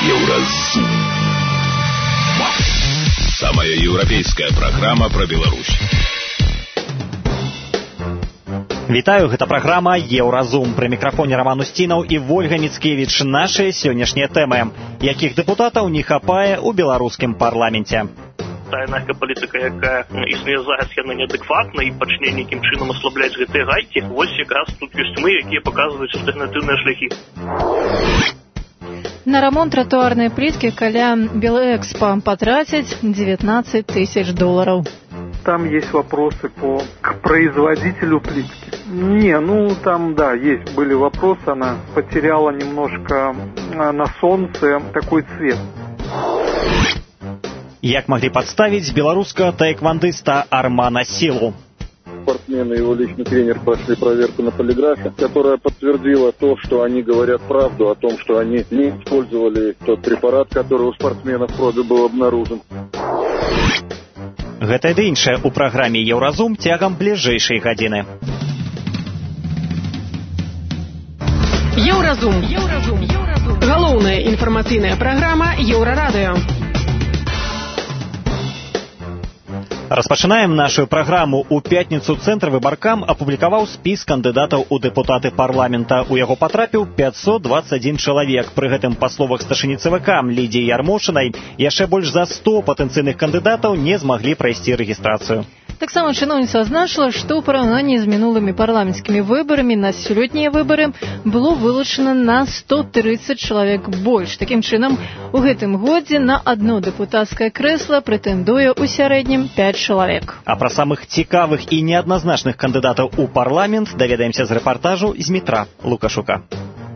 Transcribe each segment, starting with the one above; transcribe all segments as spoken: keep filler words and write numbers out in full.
Еўразум. Самая еўрапейская праграма пра Беларусь. Вітаю, гэта праграма «Еўразум». Пры мікрафоне Роман Устінаў і Вольга Міцкевіч. Нашыя сённяшнія тэмы. Якіх дэпутатаў не хапае ў беларускім парламенце? Тая наркапалітыка, якая існуе зараз, яна неадэкватна і пачне нейкім чынам аслабляць гэтыя гайкі. Вось якраз тут ёсць мы, якія паказваюць альтэрнатыўныя шляхі. На ремонт тротуарной плитки каля Белэкспо потратить девятнадцать тысяч долларов. Там есть вопросы по к производителю плитки. Не, ну там, да, есть, были вопросы, она потеряла немножко на солнце такой цвет. Як могли подставить белорусского таэквондиста Армана Силу? Спортсмен и его личный тренер прошли проверку на полиграфе, которая подтвердила то, что они говорят правду о том, что они не использовали тот препарат, который у спортсменов в крови был обнаружен. Гэта і іншае ў праграме «Еўразум» цягам бліжэйшай гадзіны. Еўразум. Еўразум. Галоўная інфармацыйная праграма Еўрарадыё. Распачынаем нашу праграму. У пятніцу Цэнтр выбаркам апублікаваў спіс кандыдатаў у дэпутаты парламента. У яго патрапіў пятьсот двадцать один чалавек. Пры гэтым, па словах старшыні ЦВК Лідіі Ярмошынай, яшчэ больш за сто патэнцыйных кандыдатаў не змаглі прайсці рэгістрацыю. Таксама чыноўніца адзначыла, што ў параўнанні з мінулымі парламенцкімі выбарамі на сёлетнія выбары было вылучана на сто тридцать чалавек больш. Такім чынам, у гэтым годзе на адно дэпутацкае крэсла прэтэндуе ў сярэднім пять чалавек. А пра самых цікавых і неадназначных кандыдатаў у парламент даведаемся з рэпартажу з Дмітра Лукашука.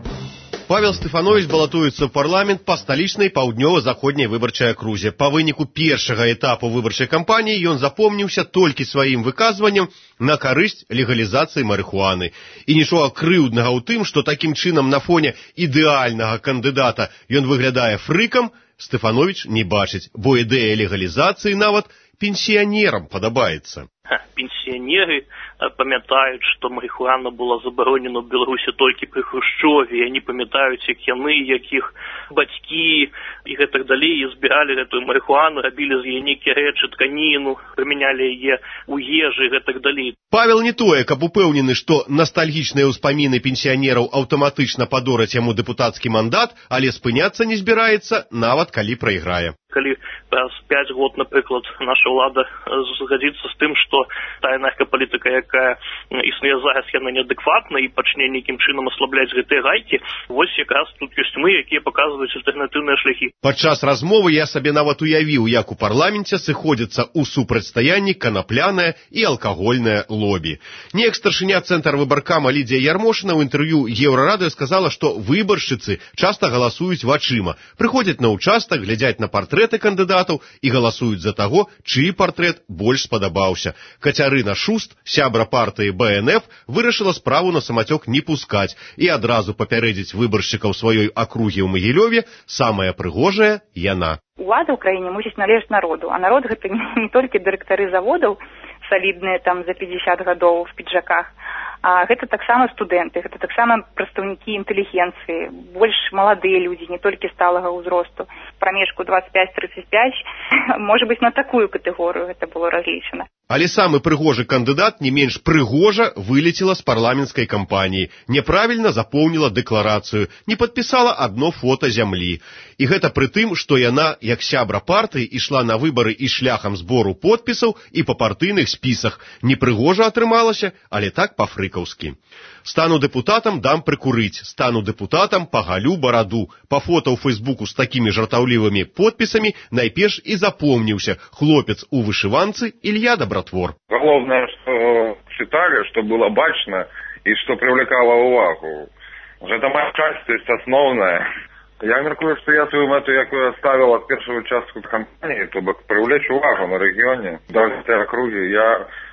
Павел Стефанович балатуецца ў парламент па сталічнай паўднёва-заходняй выбарчай акрузе. Па выніку першага этапу выбарчай кампаніі ён запомніўся толькі сваім выказваннем на карысць легалізацыі марыхуаны. І нічога крыўднага ў тым, што такім чынам на фоне ідэальнага кандыдата ён выглядае фрыкам, Стефанович не бачыць, бо ідэя легалізацыі нават пенсіянерам падабаецца. Пенсіянеры памятаюць, што марыхуана была забаронена ў Беларусі толькі пры Хрушчове. Яны памятаюць, як яны, якіх бацькі і гэтак далей збіралі гэтую марыхуану, рабілі з яе нейкія рэчы, тканіну, прымянялі яе ў ежы і гэтак далей. Павел не тое, каб упэўнены, што настальгічныя ўспаміны пенсіянераў аўтаматычна падораць яму дэпутацкі мандат, але спыняцца не збіраецца, нават калі прайграе. Калі праз пять год, напрыклад, наша ўлада згадзіцца з тым, што тая наркапалітыка, якая існуе зараз, яна неадэкватна і пачне нейкім чынам аслабляць гэтыя гайкі, вось якраз тут ёсць мы, якія паказваюць альтэрнатыўныя шляхі. Падчас размовы я сабе нават уявіў, як у парламенце сыходзяцца ў супрацьстаянні канапляная і алкагольная лобі. Неяк старшыня Цэнтр выбаркама Лідія Ярмошына ў інтэрв'ю Еўрарадыё сказала, што выбаршчыцы часта галасуюць вачыма, прыходзяць на ўчастак, глядзяць на партрэты кандыдатаў і галасуюць за таго, чый партрэт больш спадабаўся. Кацярына Шуст, сябра партыі Бэ Эн Эф, вырашыла справу на самацёк не пускаць і адразу папярэдзіць выбаршчыкаў сваёй акругі ў Магілёве, самая прыгожая яна. Улада ў краіне мусіць належаць народу, а народ гэта не толькі дырэктары заводаў, салідныя там за пятьдесят гадоў в піджаках, а гэта таксама студэнты, гэта таксама прадстаўнікі інтэлігенцыі, больш маладыя людзі, не толькі сталага ўзросту. Прамежку двадцать пять тридцать пять, можа быць, на такую катэгорыю гэта было разлічана. Але самы прыгожы кандыдат не менш прыгожа вылецела з парламенцкай кампаніі, няправільна запоўніла дэкларацыю, не падпісала адно фота зямлі. І гэта пры тым, што яна, як сябра партыі, ішла на выбары і шляхам збору подпісаў і па партыйных спісах. Непрыгожа атрымалася, але так па-фрыкаўскі. Стану дэпутатам, дам прыкурыць, стану дэпутатам, пагалю бараду. Па фота ў Фэйсбуку з такімі жартаўлівымі подпісамі найперш і запомніўся хлопец у вышыванцы Ілья Добротвор. Галоўнае, што чыталі, што было бачна і што прывлекала ўвагу. Гэта моя часть, то есть асноўная. Я мяркую, што я сваю мэту, якую ставіў ад першага участку кампаніі, то бок прывлечь увагу на рэгіёне, да гэтай акругі. Я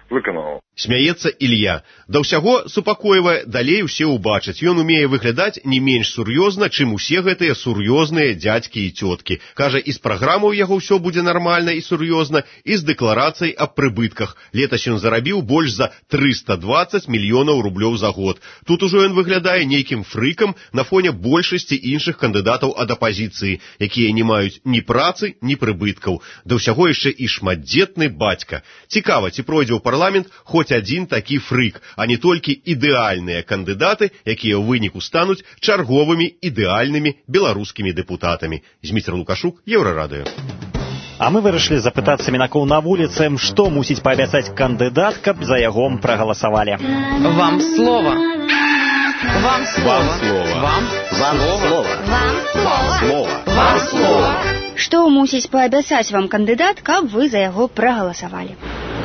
выканаў. Смяецца Ілья. Да ўсяго супакойвае, далей усе ўбачаць. Ён умее выглядаць не менш сур'ёзна, чым усе гэтыя сур'ёзныя дзядзькі і цёткі. Кажа, і з праграмаў яго ўсё будзе нармальна і сур'ёзна, і з дэкларацыяй аб прыбытках. Летась ён зарабіў больш за трыста дваццаць мільёнаў рублёў за год. Тут ужо ён выглядае нейкім фрыкам на фоне большасці іншых кандыдатаў ад апазіцыі, якія не маюць ні працы, ні прыбыткаў. Да ўсяго яшчэ і шматдзетны бацька. Цікава, ці пройдзе ў парламент хоць адзін такі фрык, а не толькі ідэальныя кандыдаты, якія ў выніку стануць чарговымі ідэальнымі беларускімі дэпутатамі. Зміцер Лукашук, Еўрарадыё. А мы вырашылі запытацца мінакоў на вуліцы, што мусіць паабяцаць кандыдат, каб за яго прагаласавалі. Вам слова. Вам слова. Вам слова. Вам слова. Вам слова. Вам слова. Што мусіць паабяцаць вам кандыдат, каб вы за яго прагаласавалі?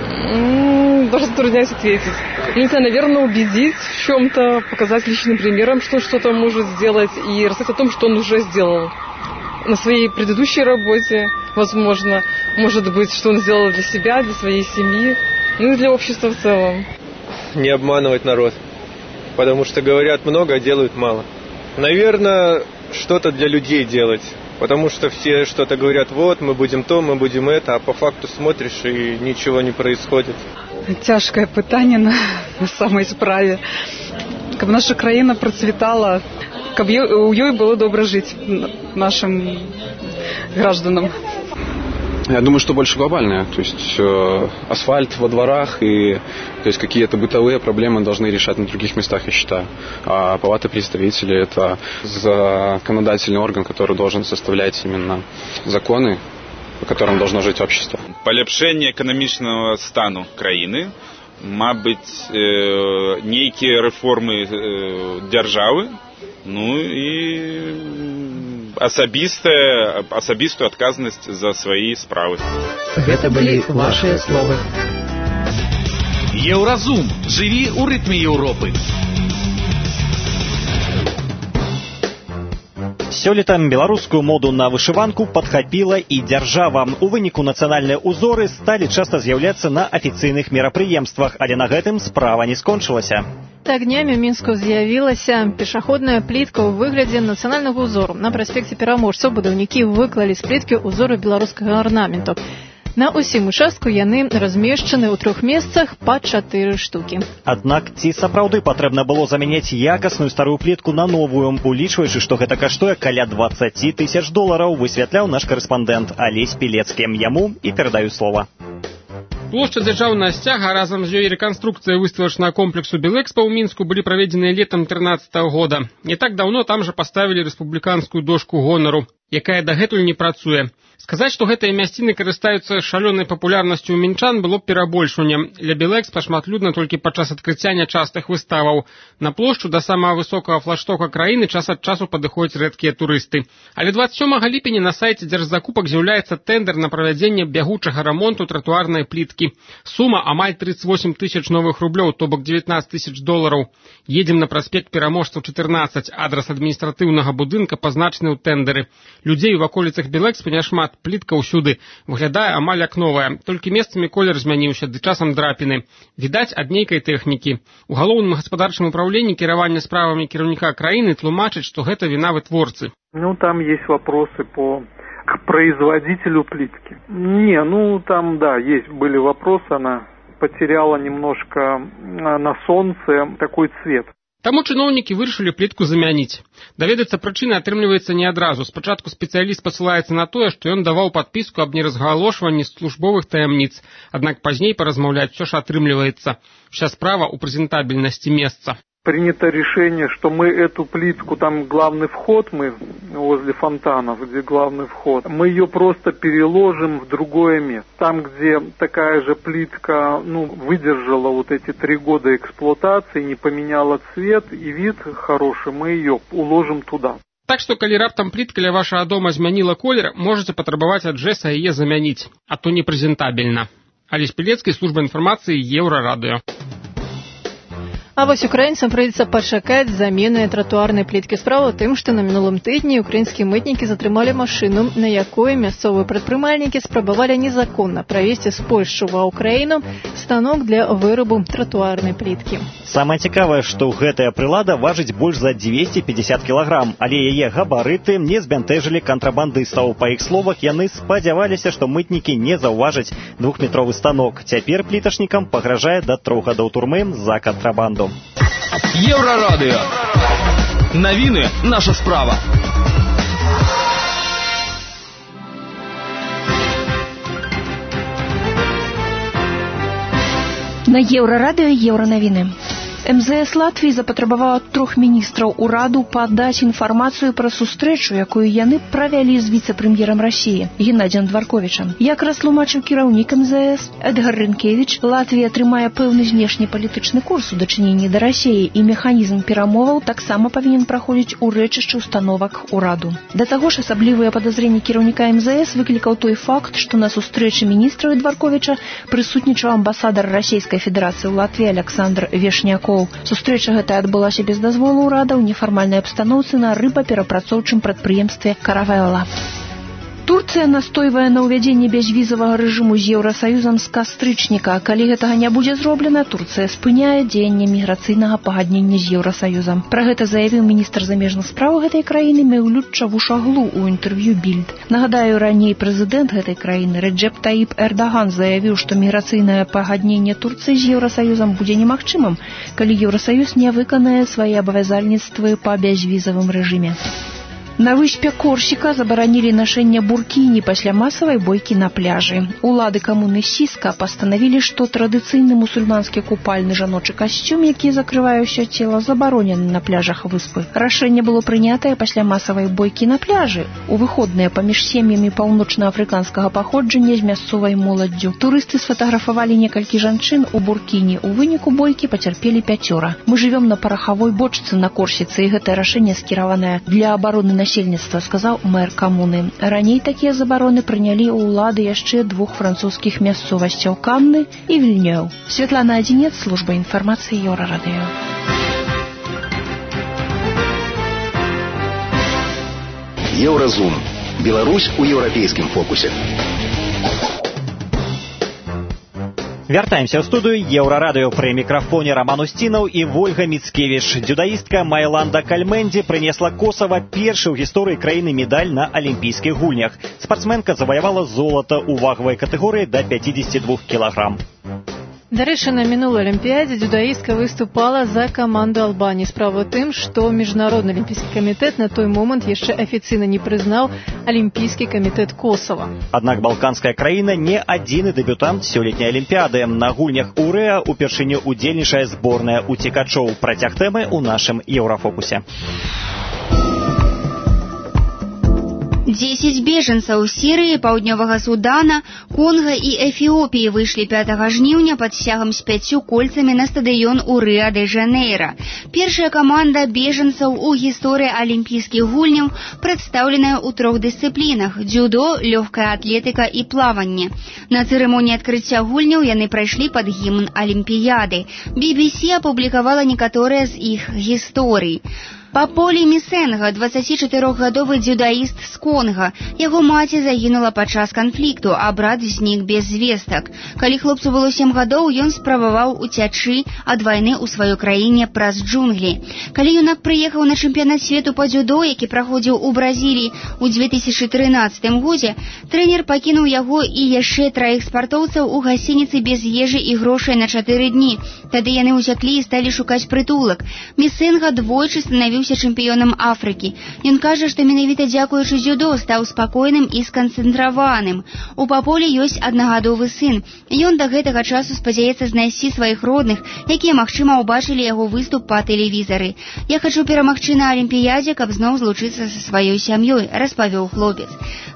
Даже затрудняюсь ответить. Не знаю, наверное, убедить в чем-то, показать личным примером, что что-то может сделать, и рассказать о том, что он уже сделал на своей предыдущей работе, возможно, может быть, что он сделал для себя, для своей семьи, ну и для общества в целом. Не обманывать народ, потому что говорят много, а делают мало. Наверное, что-то для людей делать. Потому что все что-то говорят, вот, мы будем то, мы будем это, а по факту смотришь, и ничего не происходит. Тяжкое пытание на, на самой справе. Каб наша краіна процветала, каб у ёй было добра жить нашим гражданам. Я думаю, что больше глобальное. То есть э, асфальт во дворах и то есть какие-то бытовые проблемы должны решать на других местах, я считаю. А палата представителей – это законодательный орган, который должен составлять именно законы, по которым должно жить общество. Полепшение экономичного стану краины, мабыть, э, некие реформы э, державы, ну и асабістая, асабістую адказнасць за свае справы. Гэта былі вашыя словы. Еўразум. Жыві ў рытме Еўропы. Сёлета беларускую моду на вышыванку падхапіла і дзяржава. У выніку нацыянальныя ўзоры сталі часта з'яўляцца на афіцыйных мерапрыемствах, але на гэтым справа не скончылася. Так днямі ў Мінску з'явілася пешаходная плітка ў выглядзе нацыянальнага ўзору. На праспекце Пераможцаў будаўнікі выклалі з пліткі ўзоры беларускага арнаменту. На ўсім участку яны размешчаны ў трох месцах па чатыры штукі. Аднак ці сапраўды патрэбна было замяняць якасную старую плітку на новую, улічваючы, што гэта каштуе каля дваццаць тысяч долараў, высвятляў наш карэспандэнт Алесь Пілецкі. Яму і перадаю слова. Плошча дзяржаўнага сцяга разам з ёй рэканструкцыя выставачнага комплексу Белэкспа ў Мінску былі праведзеныя летам трынаццатага года. Не так даўно там жа паставілі рэспубліканскую дошку гонару, якая дагэтуль не працуе. Сказаць, што гэтыя мясціны карыстаюцца шалёнай папулярнасцю ў мінчан, было б перабольшаннем. Для Белэкспа шматлюдна толькі падчас адкрыцця нячастых выставаў. На плошчу да самага высокага флагштока краіны час ад часу падыходзяць рэдкія турысты. Але дваццаць сёмага ліпеня на сайце дзяржзакупак з'яўляецца тэндэр на правядзенне бягучага рамонту тратуарнай пліткі. Сума амаль трыццаць восем тысяч новых рублёў, то бок дзевятнаццаць тысяч долараў. Едзем на праспект Пераможцаў чатырнаццаць, адрас адміністратыўнага будынка пазначаны ў тэндэры. Людзей у ваколіцах Белэкспа няшмат. Плітка ўсюды выглядае амаль як новая, толькі месцамі колер змяніўся, ды часам драпіны. Відаць, ад нейкай тэхнікі. У галоўным гаспадарчым управленні кіравання справамі кіраўніка краіны тлумачыць, што гэта віна вытворцы. Ну, там есть вопросы по к производителю плитки. Не, ну, там, да, есть были вопросы, она потеряла немножко на солнце такой цвет. Таму чыноўнікі вырашылі плітку замяніць. Даведацца прычыны атрымліваецца не адразу. Спачатку спецыяліст пасылаецца на тое, што ён даваў падпіску аб неразгалошванні службовых таямніц. Аднак пазней паразмаўляць усё ж атрымліваецца. Уся справа ў прэзентабельнасці месца. Принято решение, что мы эту плитку, там главный вход, мы возле фонтанов, где главный вход, мы ее просто переложим в другое место. Там, где такая же плитка, ну, выдержала вот эти три года эксплуатации, не поменяла цвет и вид хороший, мы ее уложим туда. Так што, калі раптам плітка ля вашага дома змяніла колер, можаце патрабаваць ад ЖЭСа яе замяніць, а то непрэзентабельна. Алесь Пілецкі, служба інфармацыі, Еўрарадыё. А вось украінцам прыйдзецца пачакаць замены тратуарнай пліткі. Справа ў тым, што на мінулым тыдні украінскія мытнікі затрымалі машыну, на якой мясцовыя прадпрымальнікі спрабавалі незаконна правезці з Польшчы ва Ўкраіну станок для вырабу тратуарнай пліткі. Самае цікавае, што гэтая прылада важыць больш за дзвесце пятьдесят кілаграм, але яе габарыты не збянтэжылі кантрабандыстаў. Па іх словах, яны спадзяваліся, што мытнікі не заўважаць двухметровы станок. Цяпер пліташнікам пагражае да трох гадоў турмы за кантрабанду. Еўрарадыё. Навіны наша справа. На Еўрарадыё еўранавіны. эм зэ эс Латвіі запатрабавала ад трох міністраў ураду падаць інфармацыю пра сустрэчу, якую яны правялі з віцэ-прэм'ерам Расіі Геннадзем Дварковічам. Як растлумачыў кіраўнік эм зэ эс Эдгар Рынкевіч, Латвія трымае пэўны знешнепалітычны курс у дачыненні да Расіі, і механізм перамоваў таксама павінен праходзіць у рэчышчы установак ураду. Да таго ж, асаблівыя падазренні кіраўніка эм зэ эс выклікаў той факт, што на сустрэчы міністраў Дварковіча прысутнічаў амбасадар Расійскай Федэрацыі ў Латвіі Александр Вешнякоў. Сустрэча гэтая адбылася без дазволу ўрада ў нефармальнай абстаноўцы на рыбаперапрацоўчым прадпрыемстве «Каравелла». Турцыя настойвае на ўвядзенні бязвізавага рэжыму з Еўрасаюзам з кастрычніка. Калі гэтага не будзе зроблена, Турцыя спыняе дзеянне міграцыйнага пагаднення з Еўрасаюзам. Пра гэта заявіў міністр замежных спраў гэтай краіны Меўлют Чавушаглу ў інтэрв'ю Більд. Нагадаю, раней прэзідэнт гэтай краіны Реджеп Таіп Эрдаган заявіў, што міграцыйнае пагадненне Турцыі з Еўрасаюзам будзе немагчымым, калі Еўрасаюз не выканае свае абавязальніцтвы па бязвізавым рэжыме. На выспе Корсіка забаранілі нашэнне буркіні пасля масавай бойкі на пляжы. Улады камуны Сіска пастанавілі, што традыцыйны мусульманскі купальны жаночы касцюм, які закрывае ўсё цела, забаронены на пляжах выспы. Рашэнне было прынятае пасля масавай бойкі на пляжы у выходныя паміж сем'ямі паўночна-афрыканскага паходжання з мясцовай моладдзю. Турысты сфатаграфавалі некалькі жанчын у буркіні. У выніку бойкі пацярпелі пяцёра. Мы жывём на парахавой бочцы на Корсіцы, і гэтае рашэнне скіраванае для абароны насельніцтва, сказаў мэр камуны. Раней такія забароны прынялі ў улады яшчэ двух французскіх мясцовасцяў Канны і Вільнёў. Святлана Адзінец, служба інфармацыі Еўрарадыё. Еўразум. Беларусь у еўрапейскім фокусе. Вяртаемся ў студыю Еўрарадыё. Пры мікрафоне Роман Устінаў і Вольга Міцкевіч. Дзюдаістка Майланда Кальменді прынесла Косава першы ў гісторыі краіны медаль на алімпійскіх гульнях. Спартсменка заваявала золата ў вагавай катэгорыі да пятьдесят два кілаграм. Дарэчы, на мінулай алімпіядзе дзюдаістка выступала за каманду Албаніі. Справа ў тым, што Міжнародны алімпійскі камітэт на той момант яшчэ афіцыйна не прызнаў Алімпійскі камітэт Косава. Аднак балканская краіна не адзіны дэбютант сёлетняй алімпіяды. На гульнях у Рэа упершыню удзельнічае зборная уцекачоў. Працяг тэмы ў нашым Еўрафокусе. Дзесяць бежанцаў з Сірыі, Паўднёвага Судана, Конга і Эфіопіі выйшлі пятага жніўня пад сцягам з пяццю кольцамі на стадыён у Рыа-дэ-Жанейра. Першая каманда бежанцаў у гісторыі алімпійскіх гульняў прадстаўленая ў трох дысцыплінах – дзюдо, лёгкая атлетыка і плаванне. На цырымоніі адкрыцця гульняў яны прайшлі пад гімн алімпіяды. би би сі апублікавала некаторыя з іх гісторый. Паполі Місенга, дваццацічатырохгадовы дзюдаіст з Конга. Яго маці загінула падчас канфлікту, а брат знік без звестак. Калі хлопцу было сем гадоў, ён спрабаваў уцячы ад вайны ў сваёй краіне праз джунглі. Калі юнак прыехаў на чэмпіянат свету па дзюдо, які праходзіў у Бразіліі ў две тысячы трынаццатым годзе, трэнер пакінуў яго і яшчэ траіх спартоўцаў у гасцініцы без ежы і грошай на чатыры дні. Тады яны ўцяклі і сталі шукаць прытулак. Місенга двойчы станавіўся чэмпіёнам Афрыкі. Ён кажа, што менавіта дзякуючы дзюдо стаў спакойным і сканцэнтраваным. У Паполі ёсць аднагадовы сын. Ён да гэтага часу спадзяецца знайсці сваіх родных, якія, магчыма, убачылі яго выступ па тэлевізары. Я хачу перамагчы на алімпіядзе, каб зноў злучыцца са сваёй сям'ёй, распавёў хлопец.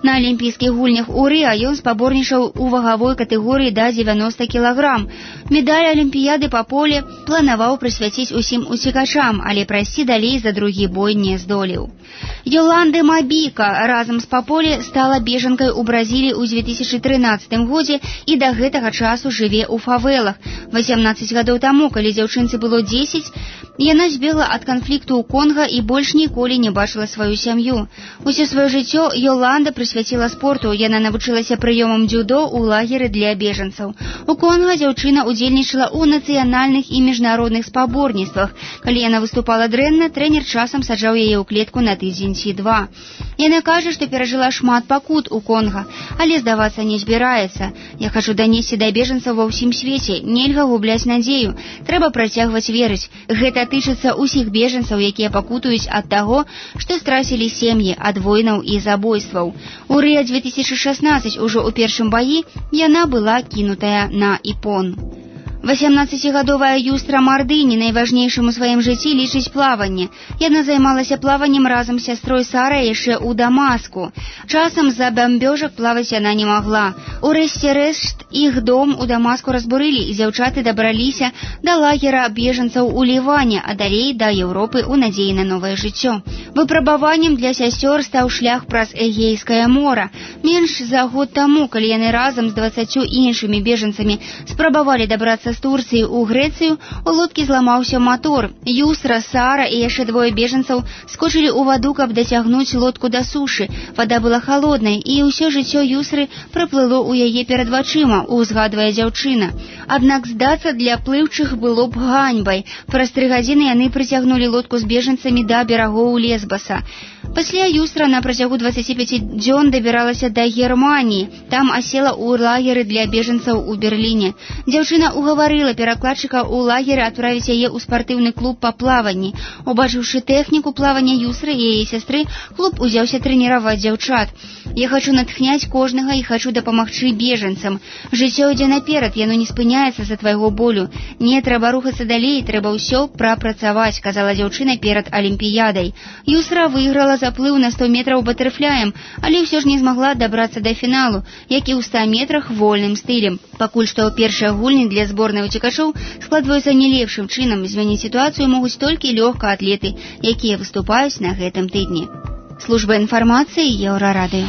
На алімпійскіх гульнях у Рыа ён спаборнічаў у вагавой катэгорыі да дзевяноста кілаграм. Медаль Алімпіяды па поле планаваў прысвяціць усім уцекачам, але прайсці далей за другі бой не здолеў. Йоланды Мабіка разам з Паполе стала бежанкай у Бразіліі ў дзве тысячы трынаццатым годзе і да гэтага часу жыве ў фавелах. васямнаццаць гадоў таму, калі дзяўчынцы было дзесяць, яна збегла ад канфлікту ў Конга і больш ніколі не бачыла сваю сям'ю. Усё сваё жыццё Йоланда прысвяціла спорту. Яна навучылася прыёмам дзюдо ў лагеры для бежанцаў. У Конга дзяўчына удзельнічала ў нацыянальных і міжнародных спаборніцтвах. Калі яна выступала дрэнна, трэнер часам саджаў яе ў клетку на тыдзень ці два. Яна кажа, што перажыла шмат пакут у Конга, але здавацца не збіраецца. Я хачу данесці да бежанцаў ва ўсім свеце. Нельга губляць надзею. Трэба працягваць верыць. Гэта тычыцца ўсіх бежанцаў, якія пакутуюць ад таго, што страцілі сем'і ад войнаў і забойстваў. У Рыа дзве тысячы шаснаццаць ужо ў першым баі яна была кінутая на іпон. васямнаццацігадовая Юстра Мардыні найважнейшым у сваім жыцці лічыць плаванне. Яна займалася плаваннем разам з сястрой Сарай яшчэ ў Дамаску. Часам з-за бамбёжак плаваць яна не магла. Урэшце рэшт іх дом у Дамаску разбурылі, і дзяўчаты дабраліся да лагера бежанцаў у Ліване, а далей да Еўропы ў надзеі на новае жыццё. Выпрабаваннем для сясцёр стаў шлях праз Эгейскае мора. Менш за год таму, калі яны разам з дваццаццю іншымі бежанцамі спрабавалі дабрацца з Турцыі ў Грэцыю, у лодкі зламаўся матор. Юстра, Сара і яшчэ двое бежанцаў скочылі ў ваду, каб дацягнуць лодку да сушы. Вада была халоднай, і ўсё жыццё Юсры праплыло ў яе перад вачыма, узгадвае дзяўчына. Аднак здацца для плыўчых было б ганьбай. Праз тры гадзіны яны прыцягнулі лодку з бежанцамі да берагоў Лесбаса. Пасля Юстра на працягу дваццаці пяці дзён дабіралася да Германіі. Там асела ў лагеры для бежанцаў у Берліне. Дзяўчына угаварыла перакладчыка ў лагеры адправіць яе ў спартыўны клуб па плаванні. Убачыўшы тэхніку плавання Юсры і яе сястры, клуб узяўся трэніраваць дзяўчат. Я хачу натхняць кожнага і хачу дапамагчы бежанцам. Жыццё ідзе наперад, яно не спыняецца за твайго болю. Не, трэба рухацца далей, трэба ўсё прапрацаваць, казала дзяўчына перад алімпіядай. Юсра выйграла заплыў на сто метраў батэрфляем, але ўсё ж не змагла дабрацца да фіналу, як і ў ста метрах вольным стылем. Пакуль што першыя гульні для зборнай уцекачоў складваюцца не лепшым чынам. Змяніць сітуацыю могуць толькі лёгкаатлеты, якія выступаюць на гэтым тыдні. Служба інфармацыі Еўрарадыё.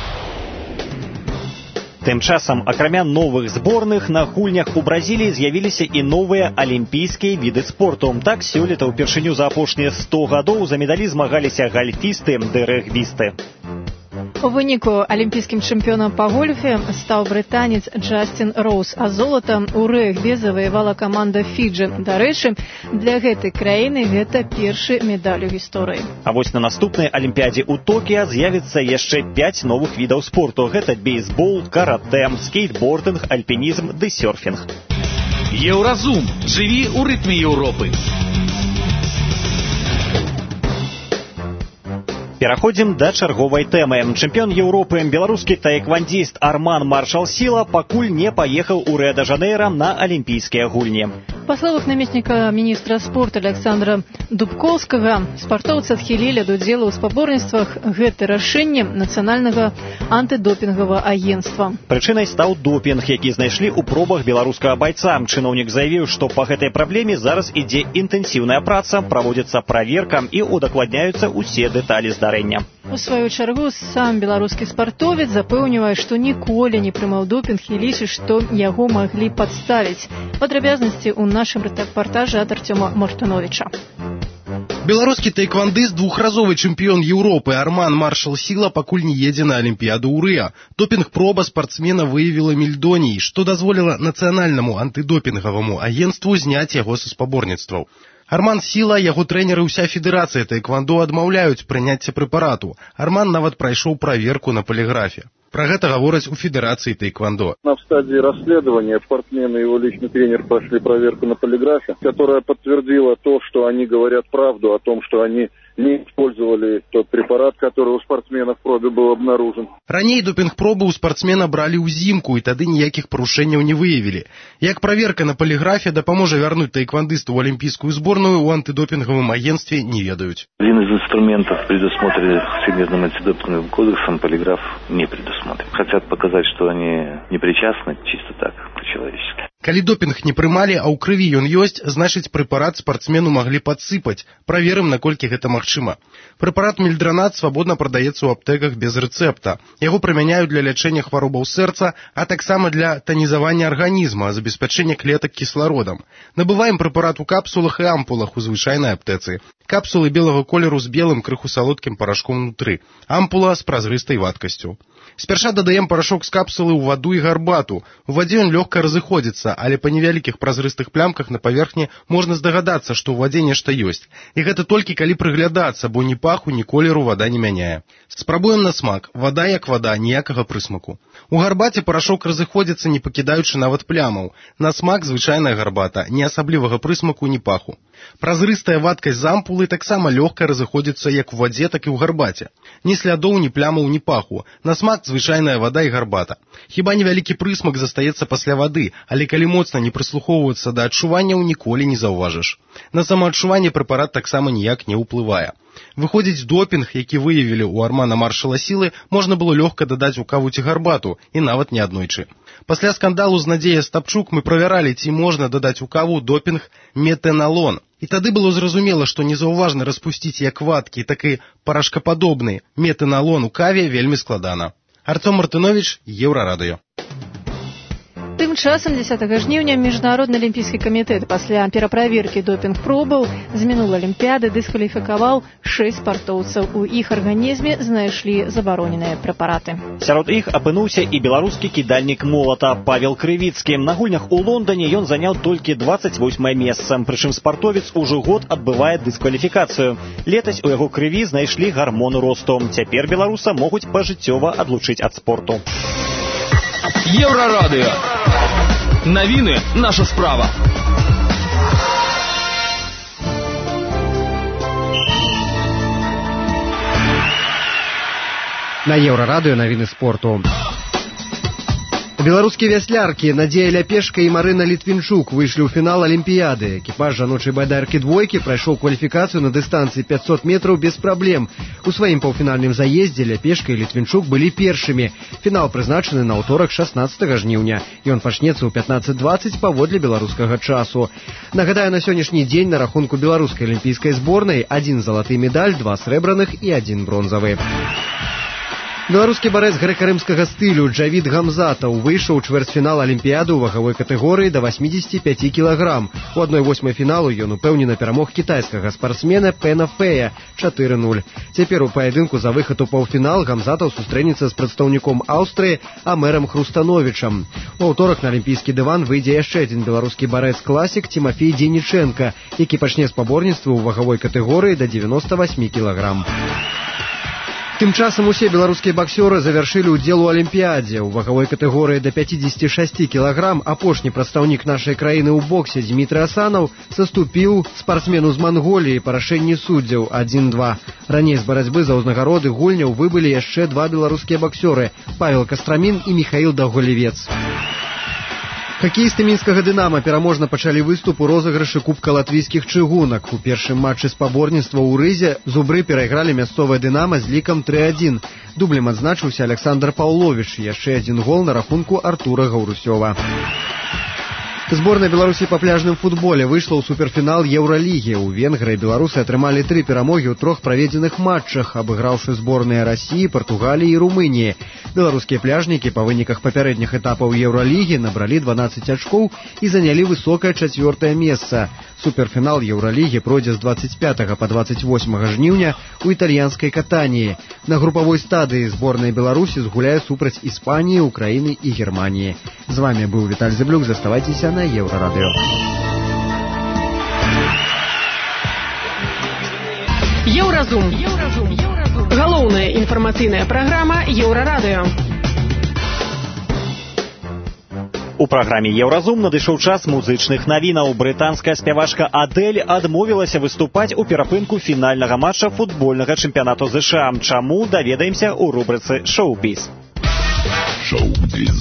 Тым часам, акрамя новых зборных, на гульнях у Бразіліі з'явіліся і новыя алімпійскія віды спорту. Так, сёлета ўпершыню за апошнія сто гадоў за медалі змагаліся гальфісты ды рэгбісты. У выніку алімпійскім чэмпіёнам па гольфе стаў брытанец Джастин Роуз, а золата ў рэгбі заваявала каманда Фіджы. Дарэчы, для гэтай краіны гэта першы медаль у гісторыі. А вось на наступнай алімпіядзе ў Токіа з'явіцца яшчэ пяць новых відаў спорту. Гэта бейсбол, каратэ, скейтбординг, альпінізм ды сёрфінг. Еўразум. Жыві ў рытме Еўропы. Пераходзім да чарговай тэмы. Чэмпіён Еўропы, беларускі таэквандзіст Арман Маршал-Сіла пакуль не паехаў у Рыа-дэ-Жанэйра на алімпійскія гульні. Па словах намесніка міністра спорту Александра Дубковскага, спартоўцы адхілілі ад удзелу ў спаборніцтвах гэта рашэнне нацыянальнага антыдопінгавага агенцтва. Прычынай стаў допінг, які знайшлі ў пробах беларускага байца. Чыноўнік заявіў, што па гэтай праблеме зараз ідзе інтэнсіўная праца, праводзіцца праверка і удакладняюцца ўсе дэталі здарэння. У сваю чаргу сам беларускі спартовец запэўнівае, што ніколі не прымаў допінг і лічыць, што яго маглі падставіць. Падрабязнасці ў нашым рэпартажы ад Артёма Мартыновіча. Беларускі таэквандыст, двухразовы чэмпіён Еўропы Арман Маршал-Сіла пакуль не едзе на алімпіяду ў Рыа. Допінг-проба спартсмена выявіла мельдоній, што дазволіла нацыянальнаму антыдопінгаваму агенцтву зняць яго са спаборніцтваў. Арман Сіла, яго трэнеры, ўся федэрацыя таэквандо адмаўляюць прыняцце прэпарату. Арман нават прайшоў праверку на полиграфе. Про это говорят у Федерации таэквондо. На стадии расследования спортсмены и его личный тренер прошли проверку на полиграфе, которая подтвердила то, что они говорят правду о том, что они не использовали тот препарат, который у спортсмена в пробе был обнаружен. Раней допінг-пробы ў спартсмена бралі ўзімку, і тады ніякіх парушэнняў не выявілі. Як праверка на поліграфе дапаможа вярнуць таэквандысту ў алімпійскую зборную, у антидопинговом агентстве не ведаюць. Один из инструментов, предусмотренных Всемирным антидопинговым кодексом, полиграф не предусмотрен. Хотят показать, что они не причастны, чисто так, по-человечески. Калі допінг не прымалі, а ў крыві ён ёсць, значыць прэпарат спартсмену маглі падсыпаць. Праверым, наколькі гэта магчыма. Прэпарат мельдранат свабодна прадаецца ў аптэках без рэцэпта. Яго прымяняюць для лячэння хваробаў сэрца, а таксама для танізавання арганізма, забеспячэння клетак кіслародам. Набываем прэпарат у капсулах і ампулах у звычайнай аптэцы. Капсулы белага колеру з белым крыху салодкім парашком унутры. Ампула з празрыстай вадкасцю. Спярша дадаем парашок з капсулы ў ваду і гарбату. У вадзе ён лёгка разыходзіцца, але па невялікіх празрыстых плямках на паверхні можна здагадацца, што ў вадзе нешта ёсць. І гэта толькі калі прыглядацца, бо ні паху, ні колеру вада не мяняе. Спрабуем на смак. Вада як вада, ніякага прысмаку. У гарбаце парашок разыходзіцца, не пакідаючы нават плямаў. На смак звычайная гарбата, ні асаблівага прысмаку, ні паху. Празрыстая вадкасць з ампулы таксама лёгка разыходзіцца як у вадзе, так і ў гарбаце. Ні слядоў, ні плямаў, ні паху. На смак звычайная вада і гарбата. Хіба невялікі прысмак застаецца пасля вады, але калі моцна не прыслухоўвацца да адчуванняў, ніколі не заўважыш. На самаадчуванне прэпарат таксама ніяк не ўплывае. Выходзіць, допінг, які выявілі ў Армана Маршала Сілы, можна было лёгка дадаць у каву ці гарбату, і нават не аднойчы. Пасля скандалу з Надзеяй Стапчук мы правяралі, ці можна дадаць у каву допінг метэналон. І тады было зразумела, што незаўважна распусціць як вадкі, так і парашкападобны метэналон у каве вельмі складана. Артём Мартынович, Еўрарадыё. Тым часам дзесятага жніўня Міжнародны алімпійскі камітэт пасля пераправеркі допінг-пробаў з мінулай алімпіяды дыскваліфікаваў шэсць спартоўцаў. У іх арганізме знайшлі забароненыя прэпараты. Сярод іх апынуўся і беларускі кідальнік молата Павел Крывіцкі. На гульнях у Лондоне ён заняў толькі дваццаць восьмае месца, прычым спартовец ужо год адбывае дыскваліфікацыю. Летась у яго крыві знайшлі гармону росту. Цяпер беларуса могуць пажыццёва адлучыць ад спорту. Еўрарадыё. Навіны наша справа. На Еўрарадыё навіны спорту. Беларускія вясляркі Надзея Ляпешка і Марына Літвінчук выйшлі ў фінал Алімпіяды. Экіпаж жаночай байдаркі двойкі прайшоў кваліфікацыю на дыстанцыі пятьсот метраў без праблем. У сваім паўфінальным заездзе Ляпешка і Літвінчук былі першымі. Фінал прызначаны на ўторак шаснаццатага жніўня. Ён пачнецца ў пятнаццаць дваццаць паводле беларускага часу. Нагадаю, на сённяшні дзень на рахунку беларускай алімпійскай зборнай адзін залаты медаль, два срэбраных і адзін бронзавы. Беларускі барэц грэка-рымскага стылю Джавід Гамзатаў выйшаў у чвэрцьфінал Алімпіяды ў вагавой катэгорыі да восьмидесяти пяти кілаграм. У адной восьмай фіналу ён упэўнена перамог кітайскага спартсмена Пэна Фэя чатыры нуль. Цяпер у паядынку за выхад у паўфінал Гамзатаў сустрэнецца з прадстаўніком Аўстрыі Амерам Хрустановічам. У аўторак на алімпійскі дыван выйдзе яшчэ адзін беларускі барэц-класік Тимофей Деніченка, які пачне спаборніцтва ў вагавой катэгорыі да девяноста восьми кілаграм. Тым часам усе беларускія баксёры завяршылі ўдзел у Алімпіядзе. У вагавой катэгорыі да пятидесяти шести кілаграм апошні прадстаўнік нашай краіны ў боксе Дмітрий Асанаў саступіў спартсмену з Манголіі па рашэнні суддзяў адзін два. Раней з барацьбы за ўзнагароды гульняў выбылі яшчэ два беларускія баксёры – Павел Кастрамін і Михаил Даўголевец. Хакеісты мінскага «Дынама» пераможна пачалі выступ у розыгрышы Кубка латвійскіх чыгунак. У першым матчы спаборніцтва ў Рызе зубры перайгралі мясцовае «Дынама» з лікам тры адзін. Дублем адзначыўся Александр Паўловіч, яшчэ адзін гол на рахунку Артура Гаўрусёва. Зборная Беларусі па пляжным футболе выйшла ў суперфінал Еўралігі. У Венгрыі беларусы атрымалі тры перамогі ў трох праведзеных матчах, абыграўшы зборныя Расіі, Партугаліі і Румыніі. Беларускія пляжнікі па выніках папярэдніх этапаў Еўралігі набралі дванаццаць ачкоў і занялі высокае чацвёртае месца. Суперфінал Еўралігі пройдзе з двадцать пятого па двадцать восьмое жніўня ў італьянскай Катаніі. На групавой стадыі зборная Беларусі згуляе супраць Іспаніі, Украіны і Германіі. З вами быў Віталь Зэблюк, заставайцеся на Еўрарадыё. Еўразум. Галоўная інфармацыйная праграма Еўрарадыё. У праграме «Еўразум» надышоў час музычных навінаў. Брытанская спявачка Адэль адмовілася выступаць у перапынку фінальнага матча футбольнага чэмпіянату ЗША. Чаму, даведаемся ў рубрыцы «Шоу-біз». Шоу-біз.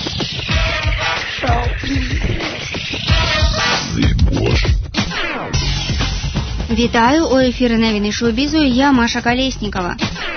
Вітаю, у эфіры навіны шоу-бізу, я Маша Колесникова.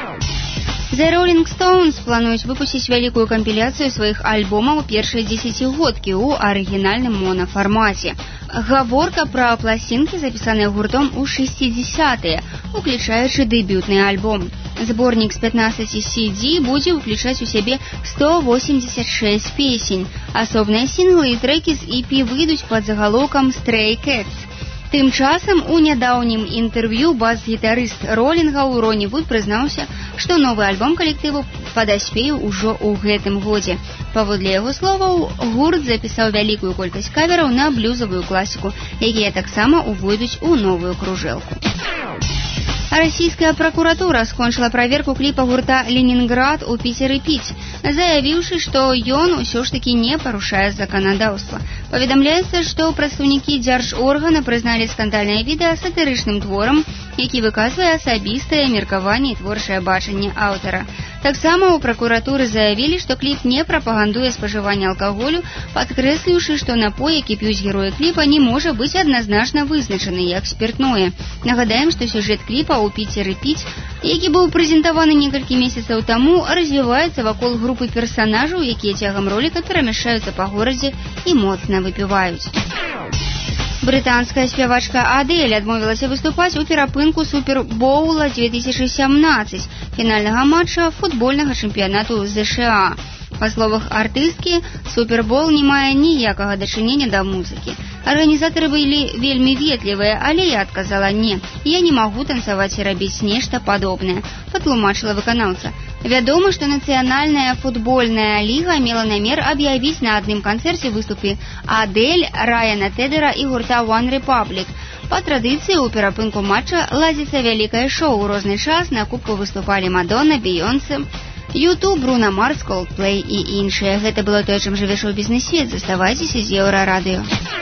The Rolling Stones плануюць выпусціць вялікую кампіляцыю сваіх альбомаў першай дзесяцігодкі ў арыгінальным монафармаце. Гаворка пра пласцінкі, запісаныя гуртом у шэсцідзесятыя, уключаючы дэбютны альбом. Зборнік з пятнаццаці си ди будзе ўключаць у сябе сто восемьдесят шесть песень. Асобныя сінглы і трэкі з і пі выйдуць пад загалоўкам «Stray Cats». Тым часам у нядаўнім інтэрв'ю бас-гітарыст ролінгаў Роні Вуд прызнаўся, што новы альбом калектыву падаспее ўжо ў гэтым годзе. Паводле яго словаў, гурт запісаў вялікую колькасць кавераў на блюзавую класіку, якія таксама увойдуць у новую кружэлку. Расійская пракуратура скончыла праверку кліпа гурта «Ленінград» у Піцеры-Піць, заявіўшы, што ён усё ж такі не парушае заканадаўства. Паведамляецца, што прадстаўнікі дзяржоргана прызналі скандальнае відэа сатырычным творам, які выказвае асабістае меркаванне і творчае бачанне аўтара. Таксама ў пракуратуры заявілі, што кліп не прапагандуе спажыванне алкаголю, падкрэсліўшы, што напой, які п'юць героі кліпа, не можа быць адназначна вызначаны як спіртное. Нагадаем, што сюжэт кліпа ў Піцеры-Піць, які быў прэзентаваны некалькі месяцаў таму, развіваецца вакол групы персанажаў, якія цягам роліка перамяшчаюцца па горадзе і моцна выпіваюць. Брытанская спявачка Адэль адмовілася выступаць у перапынку Супербоула две тысячи сямнадцаць, фінальнага матча футбольнага чэмпіянату ЗША. Па словах артысткі, Супербол не мае ніякага дачынення да музыкі. Арганізатары былі вельмі ветлівыя, але я адказала не. Я не магу танцаваць і рабіць нешта падобнае, патлумачыла выканаўца. Вядома, што нацыянальная футбольная ліга мела намер аб'явіць на адным канцэрце выступы Адэль, Райана Тедера і гурта One Republic. Па традыцыі ў перапынку матча ладзіцца вялікае шоу. У розны час на кубку выступалі Мадонна, Бейонсе, Ютуб, Бруно Марс, Coldplay і іншыя. Гэта было тое, чым жыве шоу-бізнес-свет. Заставайцеся з Еўрарадыё.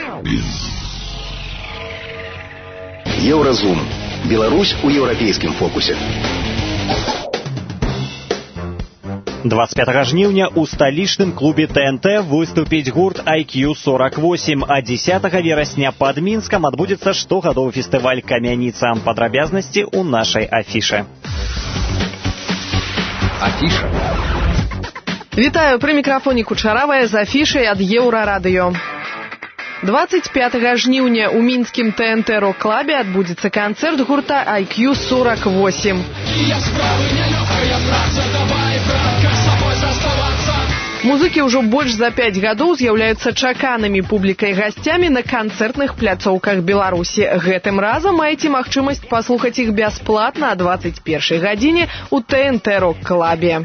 Еўразум. Беларусь у еўрапейскім фокусе. двадцать пятого жніўня ў сталічным клубе тэ эн тэ выступіць гурт ай кью сорок восемь, а дзесятага верасня пад Мінскам адбудзецца штогадовы фестываль «Камяніца». Падрабязнасці ў нашай афішы. Афіша. Вітаю, пры мікрафоне Кучаравая з афішай ад Еўрарадыё. двадцать пятого жніўня ў мінскім тэ эн тэ рок-клабе адбудзецца канцэрт гурта ай кью сорок восемь. Музыкі ўжо больш за пяць гадоў з'яўляюцца чаканымі публікай гасцямі на канцэртных пляцоўках Беларусі. Гэтым разам маеце магчымасць паслухаць іх бясплатна о двадцать першай гадзіне ў тэ эн тэ рок-клабе.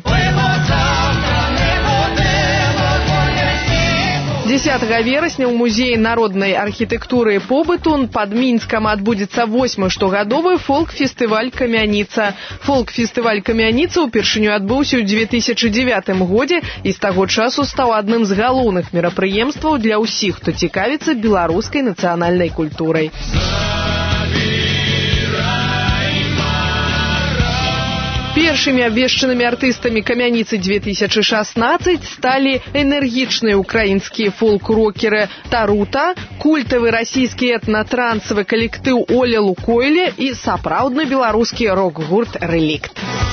дзесятага верасня ў музеі народнай архітэктуры і побыту пад Мінскам адбудзецца восьмы штогадовы фолк-фестываль «Камяніца». Фолк-фестываль «Камяніца» упершыню адбыўся ў две тысячи дзевятым годзе і з таго часу стаў адным з галоўных мерапрыемстваў для ўсіх, хто цікавіцца беларускай нацыянальнай культурай. Першымі абвешчанымі артыстамі «Камяніцы две тысячи шестнадцать» сталі энергічныя украінскія фолк-рокеры «Тарута», культавы расійскі этна-трансавы калектыў «Оля Лукойле» і сапраўдны беларускі рок-гурт «Рэлікт».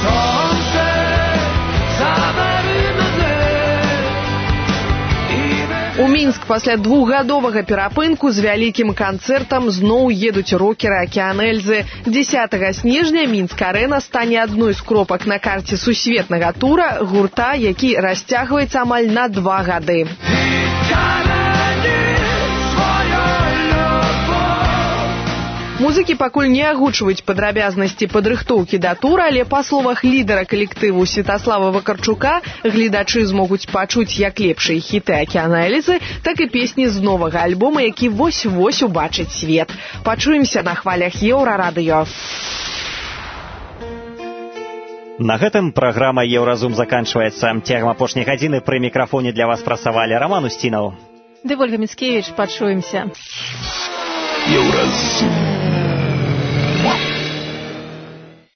У Мінск пасля двухгадовага перапынку з вялікім канцэртам зноў едуць рокеры «Акеан Эльзы». дзесятага снежня Мінск-арэна стане адной з кропак на карце сусветнага тура гурта, які расцягваецца амаль на два гады. Музыкі пакуль не агучваюць падрабязнасці падрыхтоўкі да тура, але па словах лідара калектыву Святаслава Вакарчука гледачы змогуць пачуць як лепшыя хіты «Акеана Эльзы», так і песні з новага альбома, які вось-вось убачыць свет. Пачуемся на хвалях Еўрарадыё. На гэтым праграма «Еўразум» заканчваецца. Цягам апошняй гадзіны пры мікрафоне для вас працавалі Роман Устінаў. Ды Ольга Міцкевіч, пачуемся. Еўразум.